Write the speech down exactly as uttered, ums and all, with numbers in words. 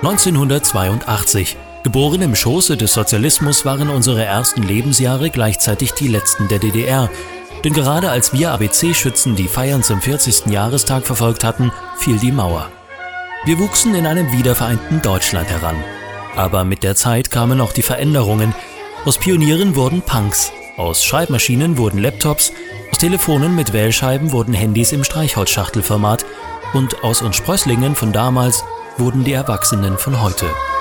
neunzehnhundertzweiundachtzig. Geboren im Schoße des Sozialismus waren unsere ersten Lebensjahre gleichzeitig die letzten der D D R. Denn gerade als wir A B C-Schützen die Feiern zum vierzigsten Jahrestag verfolgt hatten, fiel die Mauer. Wir wuchsen in einem wiedervereinten Deutschland heran. Aber mit der Zeit kamen auch die Veränderungen. Aus Pionieren wurden Punks, aus Schreibmaschinen wurden Laptops, aus Telefonen mit Wählscheiben wurden Handys im Streichholzschachtelformat und aus uns Sprösslingen von damals wurden die Erwachsenen von heute.